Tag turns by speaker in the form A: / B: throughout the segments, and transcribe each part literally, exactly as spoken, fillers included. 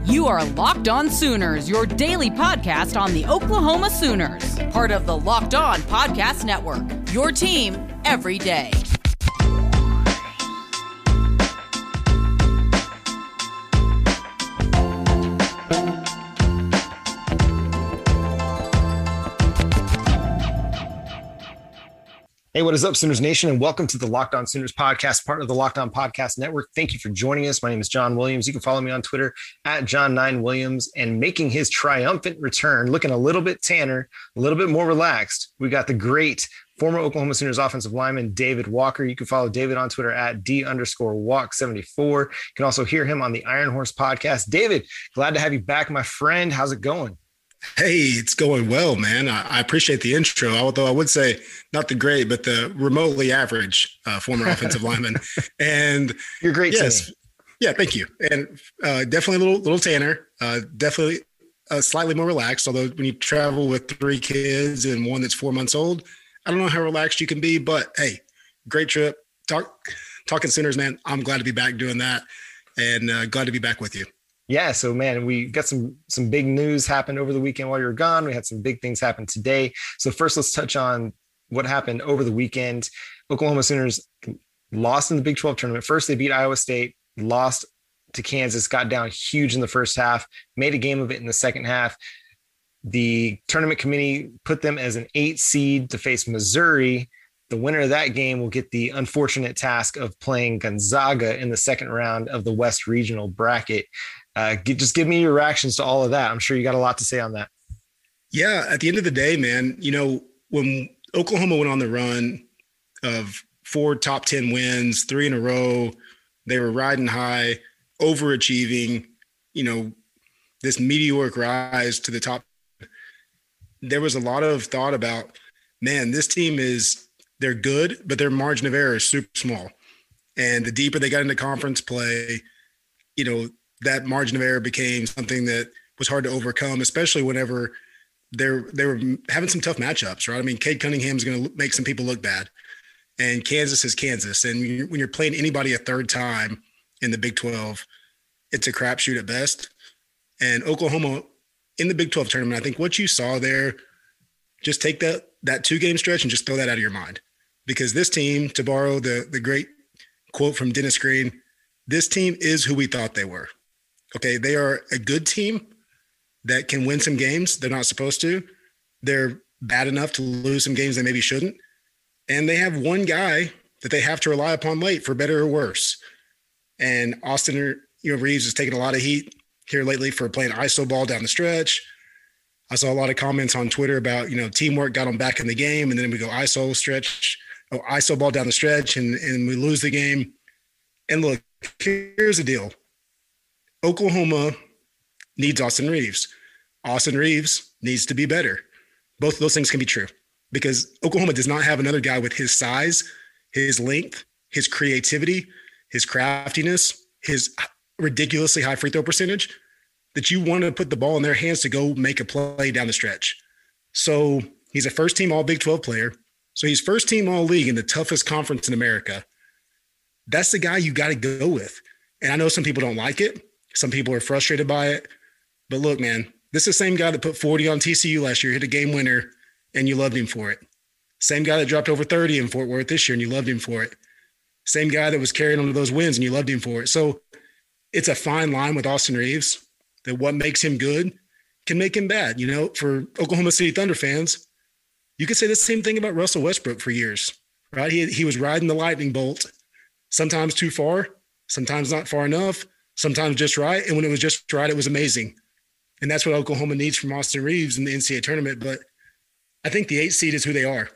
A: You are Locked On Sooners, your daily podcast on the Oklahoma Sooners. Part of the Locked On Podcast Network, your team every day.
B: Hey, what is up, Sooners Nation, and welcome to the Locked On Sooners podcast, part of the Locked On Podcast Network. Thank you for joining us. My name is John Williams. You can follow me on Twitter at John nine Williams, and making his triumphant return, looking a little bit tanner, a little bit more relaxed. We got the great former Oklahoma Sooners offensive lineman, David Walker. You can follow David on Twitter at D underscore walk seventy-four. You can also hear him on the Iron Horse podcast. David, glad to have you back, my friend. How's it going?
C: Hey, it's going well, man. I, I appreciate the intro, although I would say not the great, but the remotely average uh, former offensive lineman. And
B: you're great.
C: Yes. Yeah, thank you. And uh, definitely a little, little tanner, uh, definitely uh, slightly more relaxed. Although when you travel with three kids and one that's four months old, I don't know how relaxed you can be, but hey, great trip. Talk, talking Sooners, man. I'm glad to be back doing that, and uh, glad to be back with you.
B: Yeah, so man, we got some some big news happened over the weekend while you were gone. We had some big things happen today. So first, let's touch on what happened over the weekend. Oklahoma Sooners lost in the Big twelve tournament. First, they beat Iowa State, lost to Kansas, got down huge in the first half, made a game of it in the second half. The tournament committee put them as an eight seed to face Missouri. The winner of that game will get the unfortunate task of playing Gonzaga in the second round of the West Regional bracket. Uh, just give me your reactions to all of that. I'm sure you got a lot to say on that.
C: Yeah, at the end of the day, man, you know, when Oklahoma went on the run of four top ten wins, three in a row, they were riding high, overachieving, you know, this meteoric rise to the top. There was a lot of thought about, man, this team is, they're good, but their margin of error is super small. And the deeper they got into conference play, you know, that margin of error became something that was hard to overcome, especially whenever they're they were having some tough matchups, right? I mean, Cade Cunningham is going to make some people look bad, and Kansas is Kansas. And when you're, when you're playing anybody a third time in the Big twelve, it's a crapshoot at best. And Oklahoma in the Big twelve tournament, I think what you saw there, just take that that two game stretch and just throw that out of your mind, because this team, to borrow the the great quote from Dennis Green, this team is who we thought they were. Okay, they are a good team that can win some games they're not supposed to. They're bad enough to lose some games they maybe shouldn't. And they have one guy that they have to rely upon late, for better or worse. And Austin, you know, Reeves has taken a lot of heat here lately for playing I S O ball down the stretch. I saw a lot of comments on Twitter about, you know, teamwork got them back in the game, and then we go I S O stretch, oh, I S O ball down the stretch, and, and we lose the game. And look, here's the deal. Oklahoma needs Austin Reeves. Austin Reeves needs to be better. Both of those things can be true, because Oklahoma does not have another guy with his size, his length, his creativity, his craftiness, his ridiculously high free throw percentage, that you want to put the ball in their hands to go make a play down the stretch. So he's a first team all Big twelve player. So he's first team all league in the toughest conference in America. That's the guy you got to go with. And I know some people don't like it. Some people are frustrated by it. But look, man, this is the same guy that put forty on T C U last year, hit a game winner, and you loved him for it. Same guy that dropped over thirty in Fort Worth this year, and you loved him for it. Same guy that was carrying on to those wins, and you loved him for it. So it's a fine line with Austin Reeves, that what makes him good can make him bad. You know, for Oklahoma City Thunder fans, you could say the same thing about Russell Westbrook for years, right? He, he was riding the lightning bolt, sometimes too far, sometimes not far enough, sometimes just right. And when it was just right, it was amazing. And that's what Oklahoma needs from Austin Reeves in the N C double A tournament. But I think the eight seed is who they are.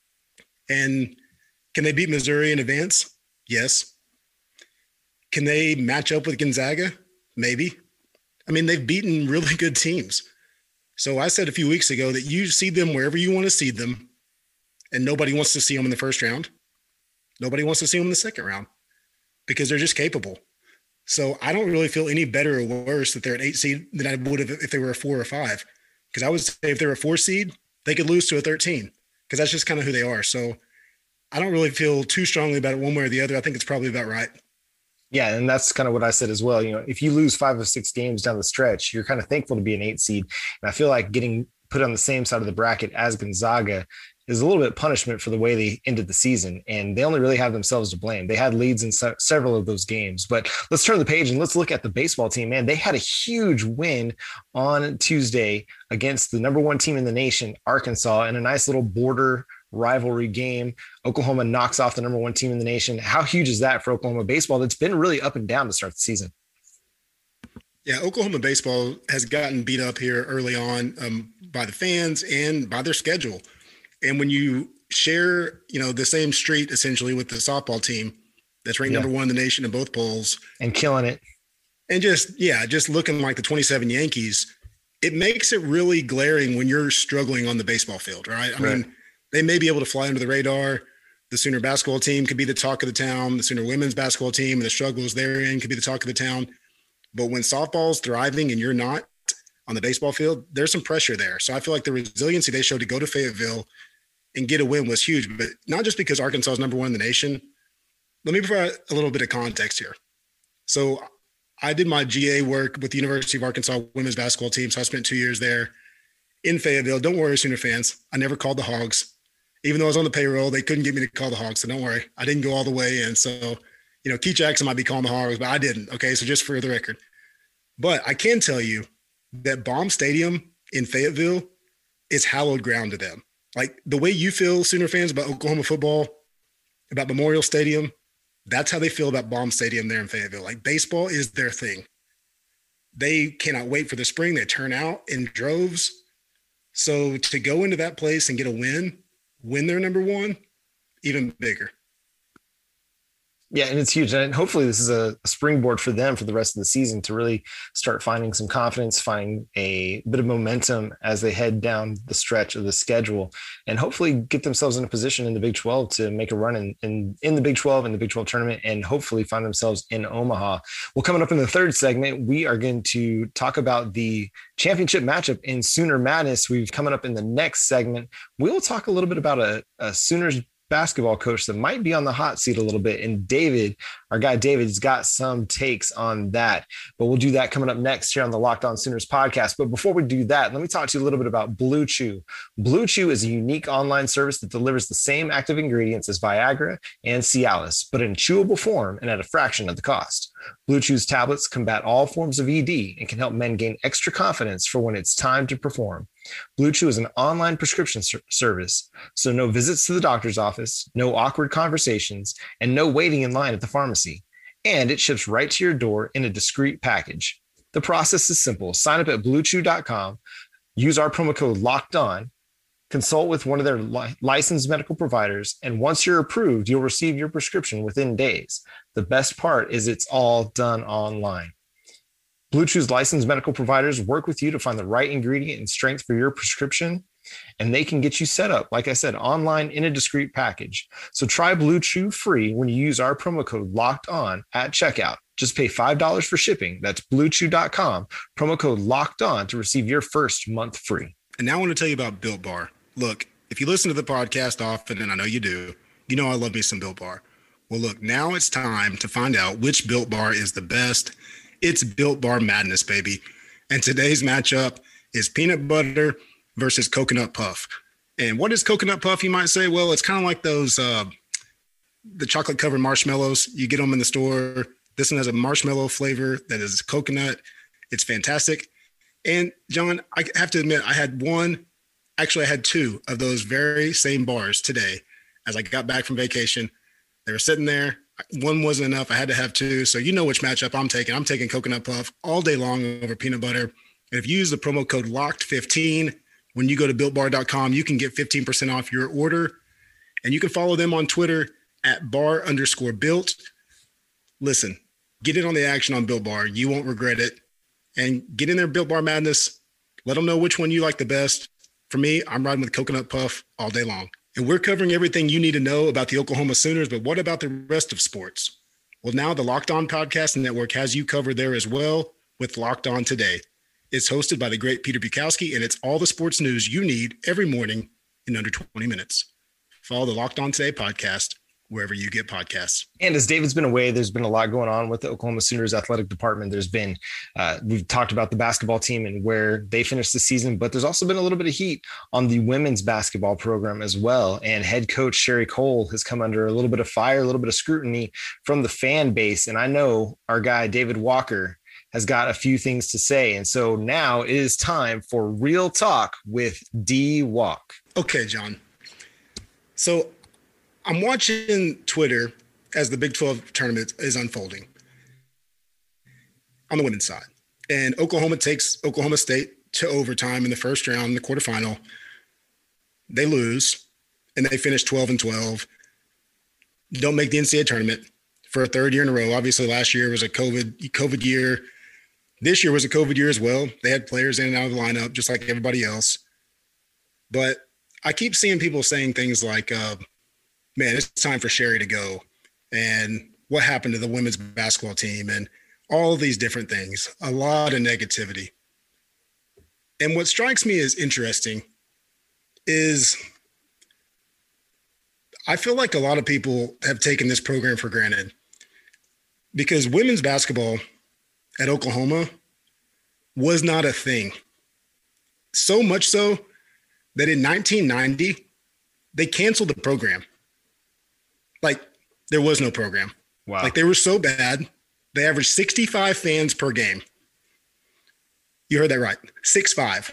C: And can they beat Missouri in advance? Yes. Can they match up with Gonzaga? Maybe. I mean, they've beaten really good teams. So I said a few weeks ago that you seed them wherever you want to seed them, and nobody wants to see them in the first round. Nobody wants to see them in the second round, because they're just capable. So I don't really feel any better or worse that they're an eight seed than I would have if they were a four or five. Because I would say if they were a four seed, they could lose to a thirteen, because that's just kind of who they are. So I don't really feel too strongly about it one way or the other. I think it's probably about right.
B: Yeah, and that's kind of what I said as well. You know, if you lose five or six games down the stretch, you're kind of thankful to be an eight seed. And I feel like getting put on the same side of the bracket as Gonzaga is a little bit punishment for the way they ended the season. And they only really have themselves to blame. They had leads in se- several of those games. But let's turn the page and let's look at the baseball team, man. They had a huge win on Tuesday against the number one team in the nation, Arkansas, in a nice little border rivalry game. Oklahoma knocks off the number one team in the nation. How huge is that for Oklahoma baseball? That's been really up and down to start the season.
C: Yeah, Oklahoma baseball has gotten beat up here early on um, by the fans and by their schedule. And when you share, you know, the same street essentially with the softball team that's ranked yeah. number one in the nation in both polls
B: and killing it,
C: and just yeah, just looking like the twenty-seven Yankees, it makes it really glaring when you're struggling on the baseball field, right? I right. mean, they may be able to fly under the radar. The Sooner basketball team could be the talk of the town. The Sooner women's basketball team and the struggles they're in could be the talk of the town. But when softball's thriving and you're not on the baseball field, there's some pressure there. So I feel like the resiliency they showed to go to Fayetteville and get a win was huge, but not just because Arkansas is number one in the nation. Let me provide a little bit of context here. So I did my G A work with the University of Arkansas women's basketball team. So I spent two years there in Fayetteville. Don't worry, Sooner fans. I never called the Hogs. Even though I was on the payroll, they couldn't get me to call the Hogs. So don't worry. I didn't go all the way in. So, you know, Keith Jackson might be calling the Hogs, but I didn't. Okay. So just for the record. But I can tell you that Baum Stadium in Fayetteville is hallowed ground to them. Like the way you feel, Sooner fans, about Oklahoma football, about Memorial Stadium, that's how they feel about Baum Stadium there in Fayetteville. Like baseball is their thing. They cannot wait for the spring. They turn out in droves. So to go into that place and get a win, when they're number one, even bigger.
B: Yeah, and it's huge. And hopefully this is a springboard for them for the rest of the season to really start finding some confidence, finding a bit of momentum as they head down the stretch of the schedule, and hopefully get themselves in a position in the Big twelve to make a run in, in, in the Big twelve and the Big twelve tournament, and hopefully find themselves in Omaha. Well, coming up in the third segment, we are going to talk about the championship matchup in Sooner Madness. We've coming up in the next segment. We will talk a little bit about a, a Sooners basketball coach that might be on the hot seat a little bit. And David, our guy David's got some takes on that, but we'll do that coming up next here on the Locked On Sooners podcast. But before we do that, let me talk to you a little bit about Blue Chew. Blue Chew is a unique online service that delivers the same active ingredients as Viagra and Cialis, but in chewable form and at a fraction of the cost. Blue Chew's tablets combat all forms of E D and can help men gain extra confidence for when it's time to perform. Blue Chew is an online prescription ser- service, so no visits to the doctor's office, no awkward conversations, and no waiting in line at the pharmacy. And it ships right to your door in a discreet package. The process is simple. Sign up at blue chew dot com, use our promo code Locked On, consult with one of their li- licensed medical providers, and once you're approved, you'll receive your prescription within days. The best part is it's all done online. Blue Chew's licensed medical providers work with you to find the right ingredient and strength for your prescription, and they can get you set up, like I said, online in a discreet package. So try Blue Chew free when you use our promo code Locked On at checkout. Just pay five dollars for shipping. That's blue chew dot com, promo code Locked On to receive your first month free.
C: And now I want to tell you about Built Bar. Look, if you listen to the podcast often, and I know you do, you know I love me some Built Bar. Well, look, now it's time to find out which Built Bar is the best. It's Built Bar Madness, baby. And today's matchup is peanut butter versus coconut puff. And what is coconut puff, you might say? Well, it's kind of like those, uh, the chocolate covered marshmallows. You get them in the store. This one has a marshmallow flavor that is coconut. It's fantastic. And John, I have to admit, I had one, actually I had two of those very same bars today as I got back from vacation. They were sitting there. One wasn't enough. I had to have two. So you know which matchup I'm taking. I'm taking coconut puff all day long over peanut butter. And if you use the promo code locked fifteen, when you go to built bar dot com, you can get fifteen percent off your order. And you can follow them on Twitter at bar underscore built. Listen, get in on the action on Built Bar. You won't regret it. And get in there, Built Bar Madness. Let them know which one you like the best. For me, I'm riding with coconut puff all day long. And we're covering everything you need to know about the Oklahoma Sooners, but what about the rest of sports? Well, now the Locked On Podcast Network has you covered there as well with Locked On Today. It's hosted by the great Peter Bukowski, and it's all the sports news you need every morning in under twenty minutes. Follow the Locked On Today podcast wherever you get podcasts.
B: And as David's been away, there's been a lot going on with the Oklahoma Sooners athletic department. There's been, uh, we've talked about the basketball team and where they finished the season, but there's also been a little bit of heat on the women's basketball program as well. And head coach Sherri Coale has come under a little bit of fire, a little bit of scrutiny from the fan base. And I know our guy, David Walker, has got a few things to say. And so now it is time for Real Talk with D Walk.
C: Okay, John. So I'm watching Twitter as the Big twelve tournament is unfolding on the women's side. And Oklahoma takes Oklahoma State to overtime in the first round, the quarterfinal. They lose, and they finish twelve and twelve. Don't make the N C double A tournament for a third year in a row. Obviously, last year was a COVID, COVID year. This year was a COVID year as well. They had players in and out of the lineup, just like everybody else. But I keep seeing people saying things like, uh, man, it's time for Sherri to go. And what happened to the women's basketball team and all these different things, a lot of negativity. And what strikes me as interesting is I feel like a lot of people have taken this program for granted because women's basketball at Oklahoma was not a thing. So much so that in nineteen ninety, they canceled the program. Like, there was no program.
B: Wow.
C: Like, they were so bad, they averaged sixty-five fans per game. You heard that right. six five.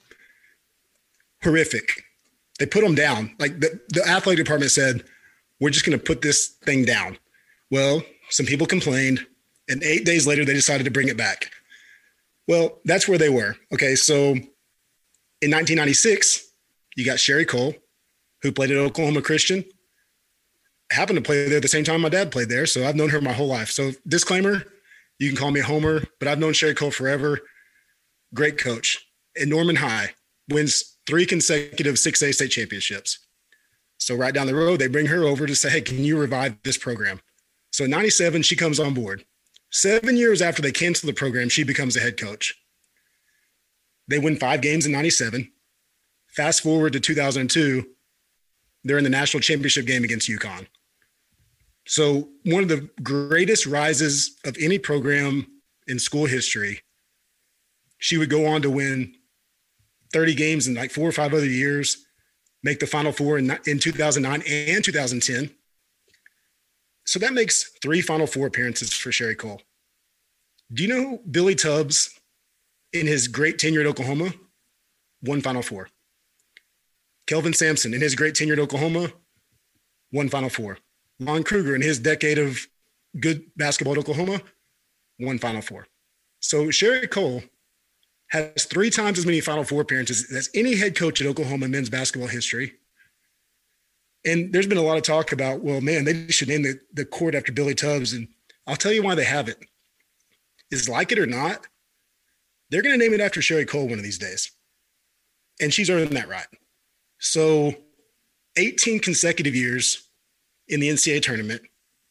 C: Horrific. They put them down. Like, the, the athletic department said, we're just going to put this thing down. Well, some people complained, and eight days later, they decided to bring it back. Well, that's where they were. Okay, so in nineteen ninety-six, you got Sherri Coale, who played at Oklahoma Christian. Happened to play there at the same time my dad played there, so I've known her my whole life. So disclaimer, you can call me a homer, but I've known Sherri Coale forever. Great coach. At Norman High, wins three consecutive six A state championships. So right down the road, they bring her over to say, hey, can you revive this program? So in ninety-seven, she comes on board. Seven years after they cancel the program, she becomes a head coach. They win five games in ninety-seven. Fast forward to two thousand two, they're in the national championship game against UConn. So one of the greatest rises of any program in school history. She would go on to win thirty games in like four or five other years, make the Final Four in, in two thousand nine and two thousand ten. So that makes three Final Four appearances for Sherri Coale. Do you know Billy Tubbs, in his great tenure at Oklahoma, won Final Four? Kelvin Sampson, in his great tenure at Oklahoma, won Final Four. Lon Kruger, in his decade of good basketball at Oklahoma, won Final Four. So Sherri Coale has three times as many Final Four appearances as any head coach at Oklahoma men's basketball history. And there's been a lot of talk about, well, man, they should name the, the court after Billy Tubbs. And I'll tell you why they haven't. Is like it or not, they're going to name it after Sherri Coale one of these days. And she's earned that right. So eighteen consecutive years in the N C double A tournament,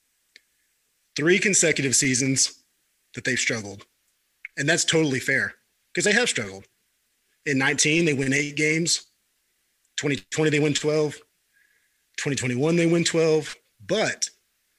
C: three consecutive seasons that they've struggled. And that's totally fair because they have struggled. In nineteen, they win eight games. twenty twenty, they win twelve. twenty twenty-one, they win twelve. But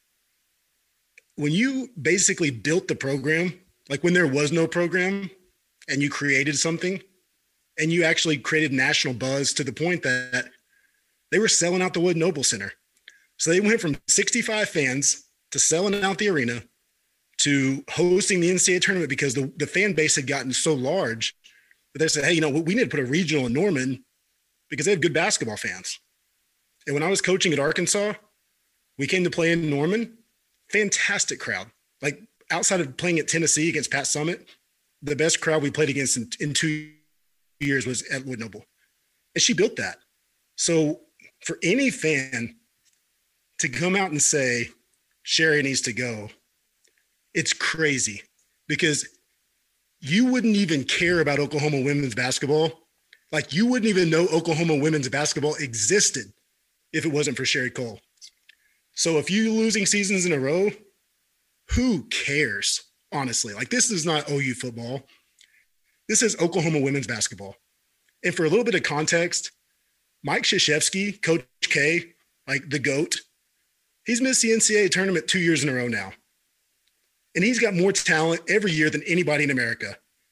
C: when you basically built the program, like when there was no program and you created something and you actually created national buzz to the point that they were selling out the Wood Noble Center. So they went from sixty-five fans to selling out the arena to hosting the N C double A tournament because the, the fan base had gotten so large that they said, hey, you know, we need to put a regional in Norman because they have good basketball fans. And when I was coaching at Arkansas, we came to play in Norman, fantastic crowd. Like outside of playing at Tennessee against Pat Summitt, the best crowd we played against in, in two years was at Wood Noble. And she built that. So for any fan to come out and say, Sherri needs to go, it's crazy because you wouldn't even care about Oklahoma women's basketball. Like you wouldn't even know Oklahoma women's basketball existed if it wasn't for Sherri Coale. So if you're losing seasons in a row, who cares? Honestly, like this is not O U football. This is Oklahoma women's basketball. And for a little bit of context, Mike Krzyzewski, Coach K, like the GOAT, He's missed the N C double A tournament two years in a row now. And he's got more talent every year than anybody in America.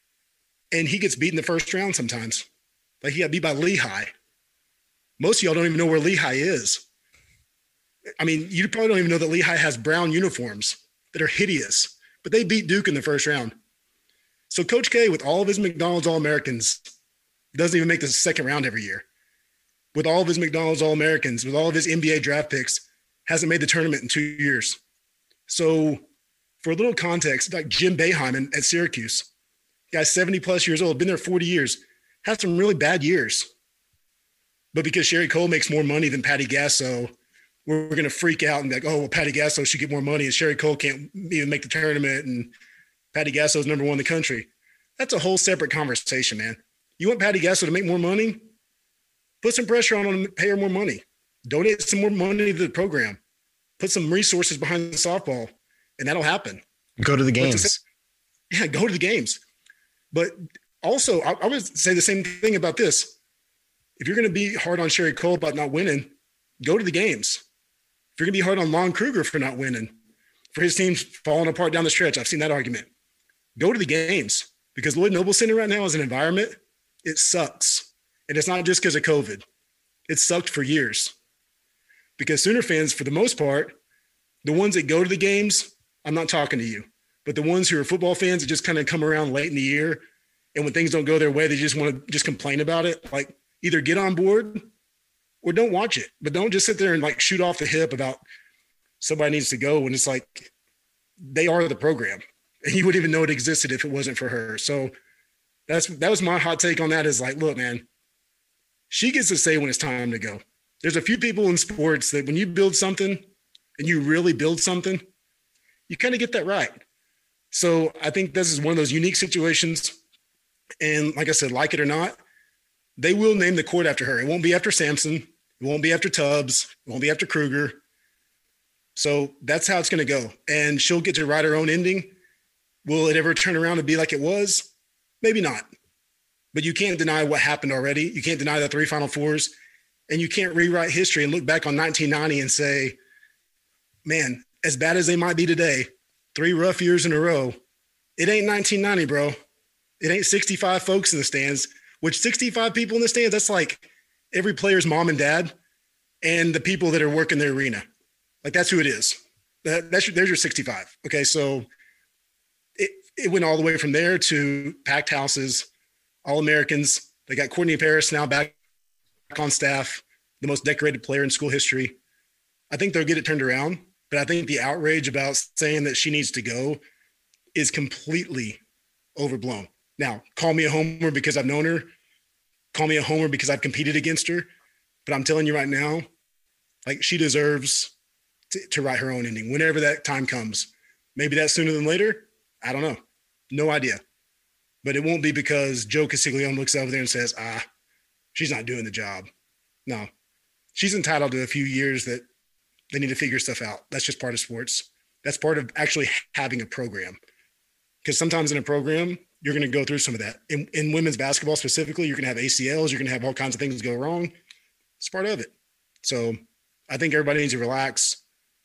C: And he gets beat in the first round sometimes. Like he got beat by Lehigh. Most of y'all don't even know where Lehigh is. I mean, you probably don't even know that Lehigh has brown uniforms that are hideous, but they beat Duke in the first round. So Coach K, with all of his McDonald's All-Americans, doesn't even make the second round every year. With all of his McDonald's All-Americans, with all of his N B A draft picks, hasn't made the tournament in two years. So for a little context, like Jim Boeheim at Syracuse, guy's seventy plus years old, been there forty years, had some really bad years. But because Sherry Cole makes more money than Patty Gasso, we're going to freak out and be like, oh, well, Patty Gasso should get more money and Sherry Cole can't even make the tournament and Patty Gasso is number one in the country. That's a whole separate conversation, man. You want Patty Gasso to make more money? Put some pressure on him to pay her more money. Donate some more money to the program. Put some resources behind the softball, and that'll happen.
B: Go to the games.
C: To say, yeah, go to the games. But also, I, I would say the same thing about this. If you're going to be hard on Sherry Cole about not winning, go to the games. If you're going to be hard on Lon Kruger for not winning, for his team's falling apart down the stretch, I've seen that argument. Go to the games because Lloyd Noble Center right now is an environment. It sucks. And it's not just because of COVID. It sucked for years. Because Sooner fans, for the most part, the ones that go to the games, I'm not talking to you. But the ones who are football fans that just kind of come around late in the year, and when things don't go their way, they just want to just complain about it. Like, either get on board or don't watch it. But don't just sit there and like shoot off the hip about somebody needs to go when it's like they are the program. And you wouldn't even know it existed if it wasn't for her. So that's that was my hot take on that is like, look, man, she gets to say when it's time to go. There's a few people in sports that when you build something and you really build something, you kind of get that right. So I think this is one of those unique situations. And like I said, like it or not, they will name the court after her. It won't be after Sampson. It won't be after Tubbs. It won't be after Kruger. So that's how it's going to go. And she'll get to write her own ending. Will it ever turn around and be like it was? Maybe not. But you can't deny what happened already. You can't deny the three Final Fours. And you can't rewrite history and look back on nineteen ninety and say, man, as bad as they might be today, three rough years in a row, it ain't nineteen ninety, bro. It ain't sixty-five folks in the stands, which sixty-five people in the stands, that's like every player's mom and dad and the people that are working the arena. Like that's who it is. That, that's your, there's your sixty-five. Okay, so it, it went all the way from there to packed houses, All-Americans. They got Courtney Paris now back on staff, the most decorated player in school history. I think they'll get it turned around, but I think the outrage about saying that she needs to go is completely overblown. Now, call me a homer because I've known her. Call me a homer because I've competed against her. But I'm telling you right now, like she deserves to, to write her own ending whenever that time comes. Maybe that's sooner than later. I don't know. No idea. But it won't be because Joe Castiglione looks over there and says, ah, she's not doing the job. No, she's entitled to a few years that they need to figure stuff out. That's just part of sports. That's part of actually having a program. Because sometimes in a program, you're going to go through some of that. In, in women's basketball specifically, you're going to have A C Ls. You're going to have all kinds of things go wrong. It's part of it. So I think everybody needs to relax,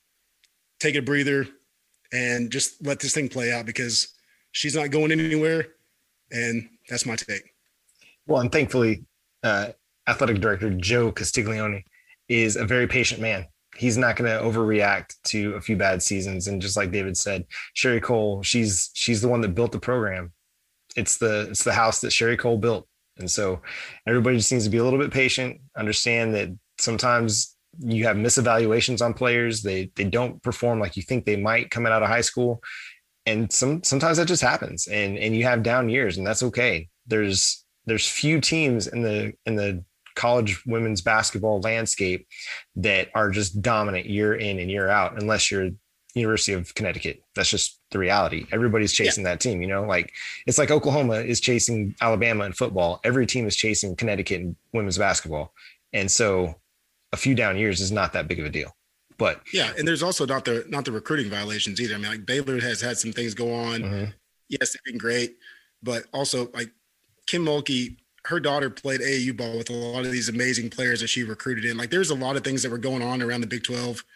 C: take a breather, and just let this thing play out because she's not going anywhere. And that's my take.
B: Well, and thankfully, uh, athletic director Joe Castiglione is a very patient man. He's not going to overreact to a few bad seasons. And just like David said, Sherry Cole, she's she's the one that built the program. It's the it's the house that Sherry Cole built. And so everybody just needs to be a little bit patient, understand that sometimes you have misevaluations on players. They they don't perform like you think they might coming out of high school. And some sometimes that just happens and, and you have down years, and that's okay. There's there's few teams in the in the college women's basketball landscape that are just dominant year in and year out, unless you're University of Connecticut. That's just the reality. Everybody's chasing yeah. that team, you know, like it's like Oklahoma is chasing Alabama in football. Every team is chasing Connecticut in women's basketball. And so a few down years is not that big of a deal. But
C: yeah, and there's also not the not the recruiting violations either. I mean, like Baylor has had some things go on. Mm-hmm. Yes, they've been great, but also like Kim Mulkey, her daughter played A A U ball with a lot of these amazing players that she recruited in. Like there's a lot of things that were going on around the Big twelve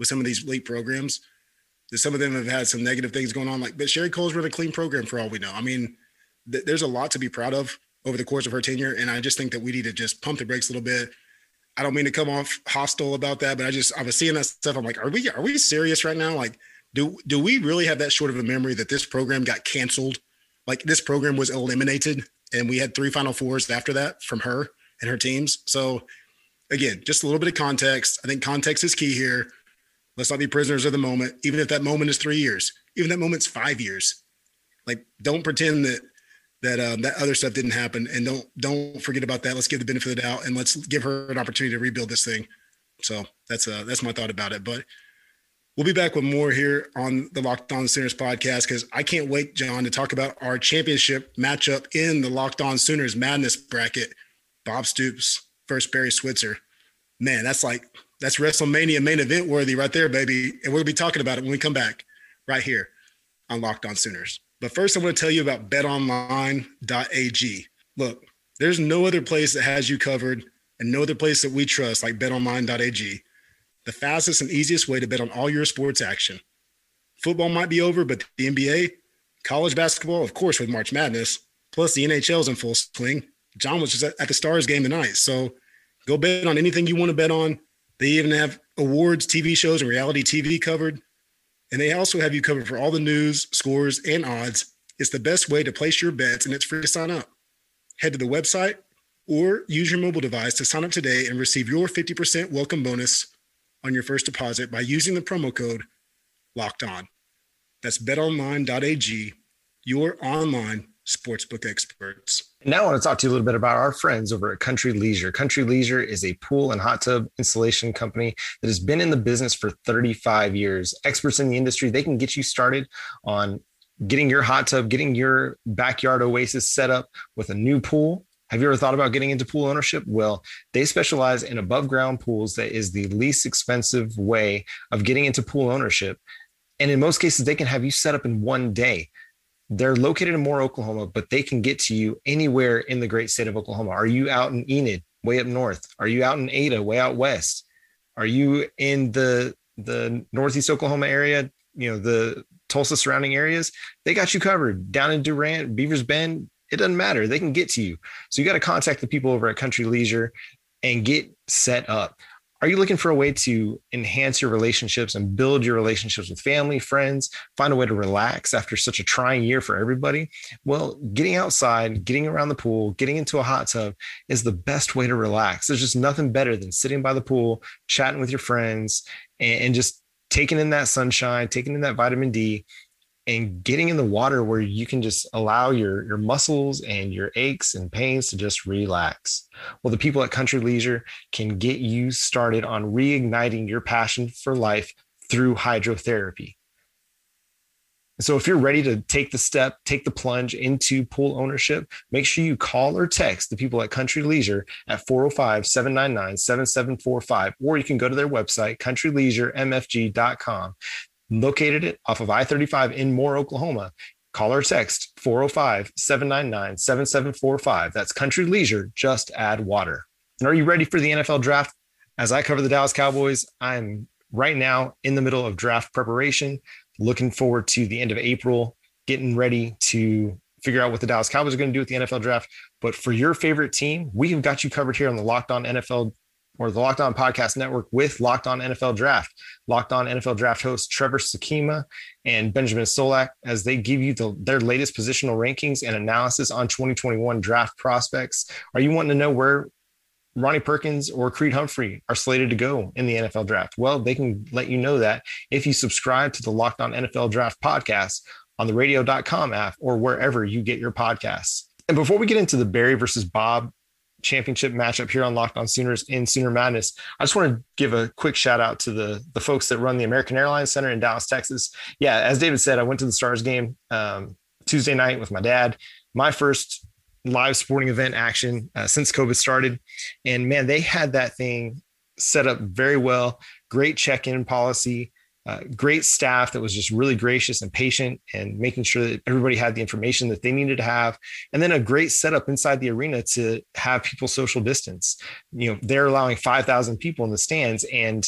C: with some of these elite programs. Some of them have had some negative things going on, like, but Sherry Cole's run a clean program for all we know. I mean, th- there's a lot to be proud of over the course of her tenure. And I just think that we need to just pump the brakes a little bit. I don't mean to come off hostile about that, but I just, I was seeing that stuff. I'm like, are we, are we serious right now? Like, do, do we really have that short of a memory that this program got canceled? Like, this program was eliminated and we had three Final Fours after that from her and her teams. So again, just a little bit of context. I think context is key here. Let's not be prisoners of the moment, even if that moment is three years, even that moment's five years. Like, don't pretend that that um, that other stuff didn't happen, and don't don't forget about that. Let's give the benefit of the doubt, and let's give her an opportunity to rebuild this thing. So that's uh, that's my thought about it. But we'll be back with more here on the Locked On Sooners podcast, because I can't wait, John, to talk about our championship matchup in the Locked On Sooners Madness bracket. Bob Stoops versus Barry Switzer. Man, that's like – that's WrestleMania main event worthy right there, baby. And we'll be talking about it when we come back right here on Locked On Sooners. But first, I want to tell you about bet online dot a g. Look, there's no other place that has you covered and no other place that we trust like bet online dot a g. The fastest and easiest way to bet on all your sports action. Football might be over, but the N B A, college basketball, of course, with March Madness, plus the N H L's in full swing. John was just at the Stars game tonight. So go bet on anything you want to bet on. They even have awards, T V shows, and reality T V covered. And they also have you covered for all the news, scores, and odds. It's the best way to place your bets, and it's free to sign up. Head to the website or use your mobile device to sign up today and receive your fifty percent welcome bonus on your first deposit by using the promo code LOCKEDON. That's bet online dot a g, your online sportsbook experts.
B: Now I want to talk to you a little bit about our friends over at Country Leisure. Country Leisure is a pool and hot tub installation company that has been in the business for thirty-five years. Experts in the industry, they can get you started on getting your hot tub, getting your backyard oasis set up with a new pool. Have you ever thought about getting into pool ownership? Well, they specialize in above ground pools. That is the least expensive way of getting into pool ownership. And in most cases, they can have you set up in one day. They're located in Moore, Oklahoma, but they can get to you anywhere in the great state of Oklahoma. Are you out in Enid, way up north? Are you out in Ada, way out west? Are you in the the Northeast Oklahoma area, you know, the Tulsa surrounding areas? They got you covered. Down in Durant, Beavers Bend, it doesn't matter. They can get to you. So you got to contact the people over at Country Leisure and get set up. Are you looking for a way to enhance your relationships and build your relationships with family, friends, find a way to relax after such a trying year for everybody? Well, getting outside, getting around the pool, getting into a hot tub is the best way to relax. There's just nothing better than sitting by the pool, chatting with your friends, and, and just taking in that sunshine, taking in that vitamin D, and getting in the water where you can just allow your, your muscles and your aches and pains to just relax. Well, the people at Country Leisure can get you started on reigniting your passion for life through hydrotherapy. So if you're ready to take the step, take the plunge into pool ownership, make sure you call or text the people at Country Leisure at four oh five, seven nine nine, seven seven four five, or you can go to their website, country leisure m f g dot com. Located it off of I thirty-five in Moore, Oklahoma. Call or text four oh five, seven nine nine, seven seven four five. That's Country Leisure, just add water. And are you ready for the N F L draft? As I cover the Dallas Cowboys, I'm right now in the middle of draft preparation, looking forward to the end of April, getting ready to figure out what the Dallas Cowboys are going to do with the N F L draft. But for your favorite team, we have got you covered here on the Locked On N F L or the Locked On Podcast Network with Locked On N F L Draft. Locked On N F L Draft hosts Trevor Sakima and Benjamin Solak as they give you the, their latest positional rankings and analysis on twenty twenty-one draft prospects. Are you wanting to know where Ronnie Perkins or Creed Humphrey are slated to go in the N F L Draft? Well, they can let you know that if you subscribe to the Locked On N F L Draft podcast on the radio dot com app or wherever you get your podcasts. And before we get into the Barry versus Bob championship matchup here on Locked On Sooners in Sooner Madness, I just want to give a quick shout out to the the folks that run the American Airlines Center in Dallas, Texas. Yeah, as David said, I went to the Stars game um, Tuesday night with my dad. My first live sporting event action uh, since COVID started. And man, they had that thing set up very well. Great check-in policy. Uh, great staff that was just really gracious and patient and making sure that everybody had the information that they needed to have. And then a great setup inside the arena to have people social distance. You know, they're allowing five thousand people in the stands. And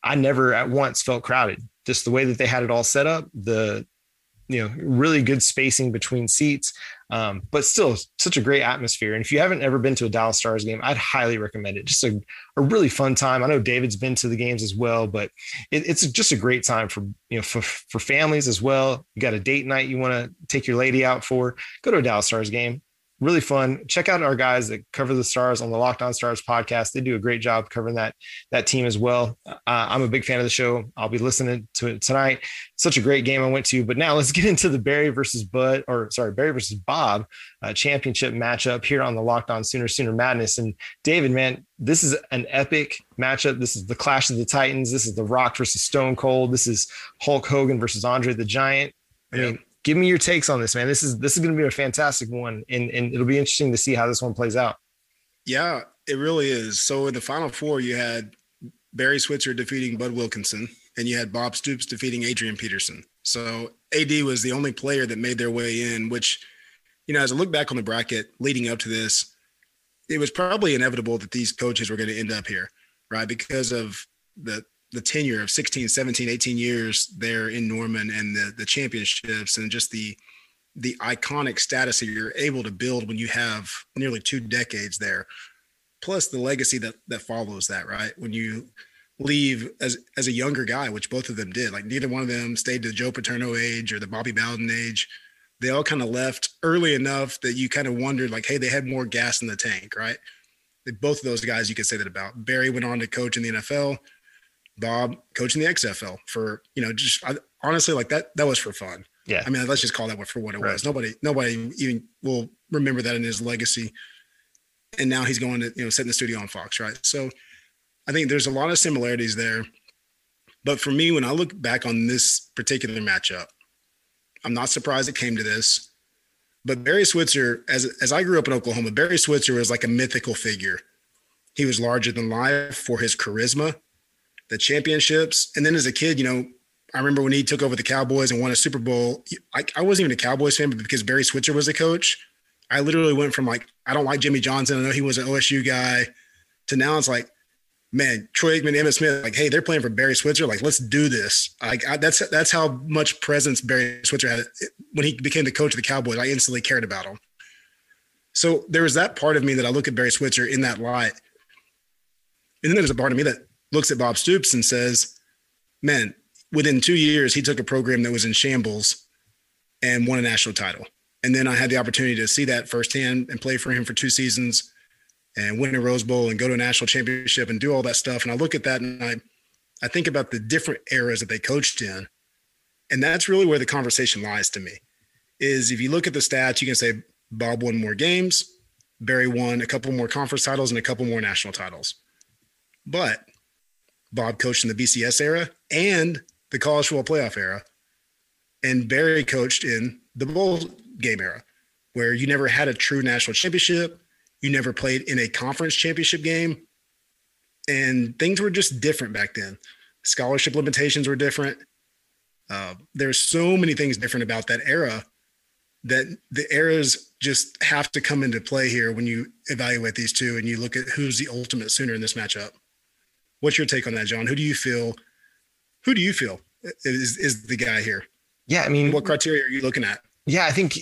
B: I never at once felt crowded. Just the way that they had it all set up, the, you know, really good spacing between seats, um, but still such a great atmosphere. And if you haven't ever been to a Dallas Stars game, I'd highly recommend it. Just a, a really fun time. I know David's been to the games as well, but it, it's just a great time for, you know, for, for families as well. You got a date night you want to take your lady out for, go to a Dallas Stars game. Really fun. Check out our guys that cover the Stars on the Locked On Stars podcast. They do a great job covering that, that team as well. Uh, I'm a big fan of the show. I'll be listening to it tonight. Such a great game I went to, but now let's get into the Barry versus Bud or sorry, Barry versus Bob uh, championship matchup here on the Locked On Sooner Sooner Madness. And David, man, this is an epic matchup. This is the Clash of the Titans. This is The Rock versus Stone Cold. This is Hulk Hogan versus Andre the Giant. I mean, give me your takes on this, man. This is this is going to be a fantastic one, and, and it'll be interesting to see how this one plays out.
C: Yeah, it really is. So in the Final Four, you had Barry Switzer defeating Bud Wilkinson, and you had Bob Stoops defeating Adrian Peterson. So A D was the only player that made their way in, which, you know, as I look back on the bracket leading up to this, it was probably inevitable that these coaches were going to end up here, right? Because of the the tenure of sixteen, seventeen, eighteen years there in Norman and the, the championships and just the, the iconic status that you're able to build when you have nearly two decades there, plus the legacy that, that follows that, right? When you leave as, as a younger guy, which both of them did, like neither one of them stayed to the Joe Paterno age or the Bobby Bowden age. They all kind of left early enough that you kind of wondered like, hey, they had more gas in the tank, right? Both of those guys, you could say that about. Barry went on to coach in the N F L. Bob coaching the X F L for, you know, just I, honestly, like that, that was for fun.
B: Yeah.
C: I mean, let's just call that for what it
B: right.
C: was. Nobody, nobody even will remember that in his legacy. And now he's going to, you know, sit in the studio on Fox. Right. So I think there's a lot of similarities there, but for me, when I look back on this particular matchup, I'm not surprised it came to this, but Barry Switzer, as, as I grew up in Oklahoma, Barry Switzer was like a mythical figure. He was larger than life for his charisma, the championships. And then as a kid, you know, I remember when he took over the Cowboys and won a Super Bowl, I, I wasn't even a Cowboys fan, but because Barry Switzer was the coach, I literally went from like, I don't like Jimmy Johnson, I know he was an O S U guy, to now it's like, man, Troy Aikman, Emmitt Smith, like, hey, they're playing for Barry Switzer. Like, let's do this. Like I, that's, that's how much presence Barry Switzer had. When he became the coach of the Cowboys, I instantly cared about him. So there was that part of me that I look at Barry Switzer in that light. And then there's a part of me that looks at Bob Stoops and says, man, within two years, he took a program that was in shambles and won a national title. And then I had the opportunity to see that firsthand and play for him for two seasons and win a Rose Bowl and go to a national championship and do all that stuff. And I look at that and I, I think about the different eras that they coached in. And that's really where the conversation lies to me, is if you look at the stats, you can say Bob won more games, Barry won a couple more conference titles and a couple more national titles. But Bob coached in the B C S era and the college football playoff era. And Barry coached in the bowl game era, where you never had a true national championship. You never played in a conference championship game. And things were just different back then. Scholarship limitations were different. Uh, there's so many things different about that era that the eras just have to come into play here when you evaluate these two and you look at who's the ultimate Sooner in this matchup. What's your take on that, John? Who do you feel, who do you feel is, is the guy here?
B: Yeah. I mean,
C: what criteria are you looking at?
B: Yeah, I think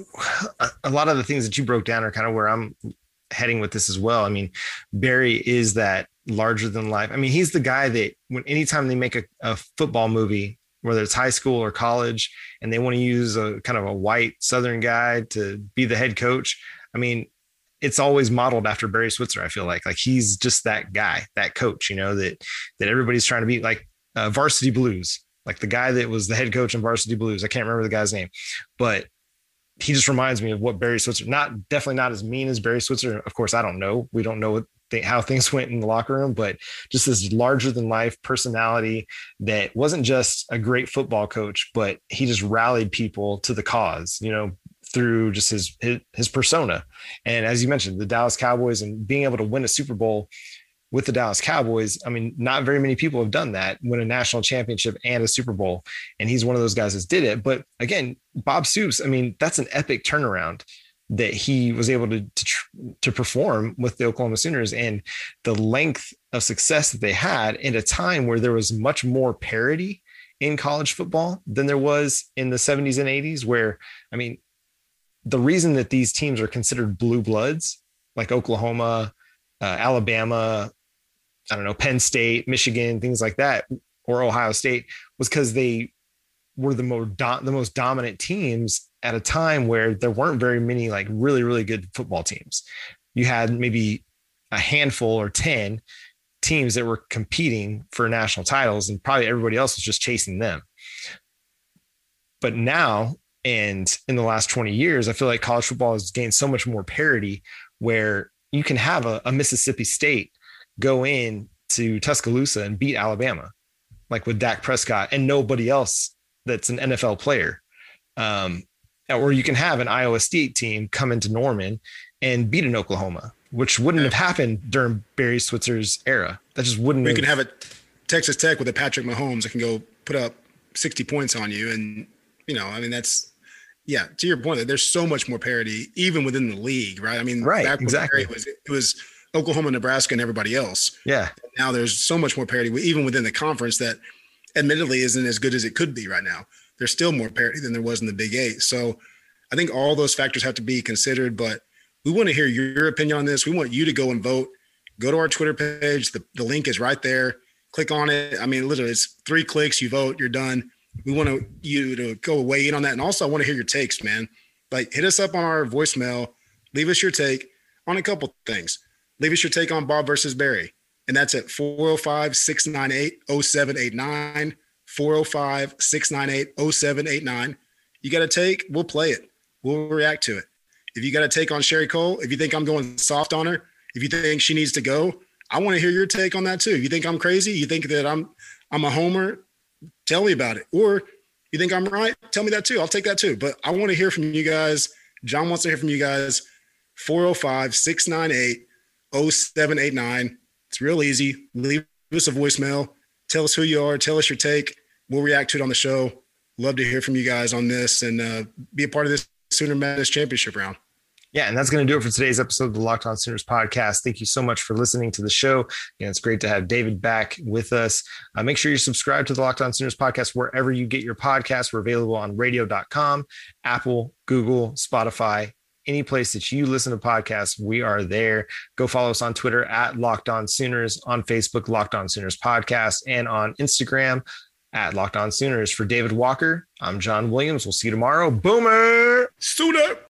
B: a lot of the things that you broke down are kind of where I'm heading with this as well. I mean, Barry is that larger than life. I mean, he's the guy that when, anytime they make a, a football movie, whether it's high school or college, and they want to use a kind of a white Southern guy to be the head coach, I mean, it's always modeled after Barry Switzer. I feel like, like he's just that guy, that coach, you know, that, that everybody's trying to be like uh, Varsity Blues, like the guy that was the head coach in Varsity Blues. I can't remember the guy's name, but he just reminds me of what Barry Switzer, not definitely not as mean as Barry Switzer. Of course, I don't know. We don't know what th- how things went in the locker room, but just this larger than life personality that wasn't just a great football coach, but he just rallied people to the cause, you know, through just his, his, his persona. And as you mentioned, the Dallas Cowboys and being able to win a Super Bowl with the Dallas Cowboys. I mean, not very many people have done that, win a national championship and a Super Bowl. And he's one of those guys that did it. But again, Bob Stoops, I mean, that's an epic turnaround. that he was able to, to, to perform with the Oklahoma Sooners and the length of success that they had in a time where there was much more parity in college football than there was in the seventies and eighties, where, I mean, the reason that these teams are considered blue bloods, like Oklahoma, uh, Alabama, I don't know, Penn State, Michigan, things like that, or Ohio State, was because they were the most do- the most dominant teams at a time where there weren't very many like really, really good football teams. You had maybe a handful or ten teams that were competing for national titles, and probably everybody else was just chasing them. But now, and in the last twenty years, I feel like college football has gained so much more parity where you can have a, a Mississippi State go in to Tuscaloosa and beat Alabama, like with Dak Prescott and nobody else that's an N F L player. Um, or you can have an Iowa State team come into Norman and beat an Oklahoma, which wouldn't have happened during Barry Switzer's era. That just wouldn't.
C: We
B: have.
C: can have a Texas Tech with a Patrick Mahomes that can go put up sixty points on you. And, you know, I mean, that's, yeah, to your point, that there's so much more parity even within the league, right? I mean,
B: right,
C: back when
B: exactly.
C: It was, it was Oklahoma, Nebraska, and everybody else.
B: Yeah.
C: Now there's so much more parity, even within the conference, that admittedly isn't as good as it could be right now. There's still more parity than there was in the Big Eight. So I think all those factors have to be considered, but we want to hear your opinion on this. We want you to go and vote. Go to our Twitter page. The, the link is right there. Click on it. I mean, literally, it's three clicks. You vote. You're done. We want to, you to go weigh in on that. And also, I want to hear your takes, man. Like, hit us up on our voicemail. Leave us your take on a couple things. Leave us your take on Bob versus Barry. And that's at four oh five, six nine eight, oh seven eight nine, four oh five, six nine eight, oh seven eight nine. You got a take? We'll play it. We'll react to it. If you got a take on Sherry Cole, if you think I'm going soft on her, if you think she needs to go, I want to hear your take on that too. If you think I'm crazy, you think that I'm I'm a homer, tell me about it. Or you think I'm right, tell me that too. I'll take that too. But I want to hear from you guys. John wants to hear from you guys. four oh five, six nine eight, oh seven eight nine. It's real easy. Leave us a voicemail. Tell us who you are. Tell us your take. We'll react to it on the show. Love to hear from you guys on this and uh, be a part of this Sooner Madness Championship round.
B: Yeah, and that's going to do it for today's episode of the Locked On Sooners podcast. Thank you so much for listening to the show. And it's great to have David back with us. Uh, make sure you subscribe to the Locked On Sooners podcast wherever you get your podcasts. We're available on radio dot com, Apple, Google, Spotify, any place that you listen to podcasts. We are there. Go follow us on Twitter at Locked On Sooners, on Facebook, Locked On Sooners podcast, and on Instagram at Locked On Sooners. For David Walker, I'm John Williams. We'll see you tomorrow. Boomer!
C: Sooner!